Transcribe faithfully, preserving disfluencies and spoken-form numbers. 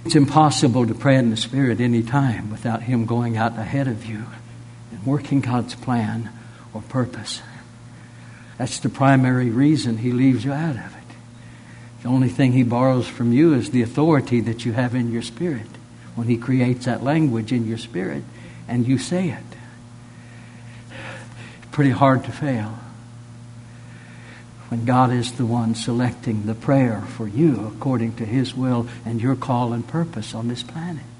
It's impossible to pray in the Spirit any time without Him going out ahead of you and working God's plan or purpose. That's the primary reason He leaves you out of it. The only thing He borrows from you is the authority that you have in your spirit when He creates that language in your spirit and you say it. It's pretty hard to fail when God is the one selecting the prayer for you according to His will and your call and purpose on this planet.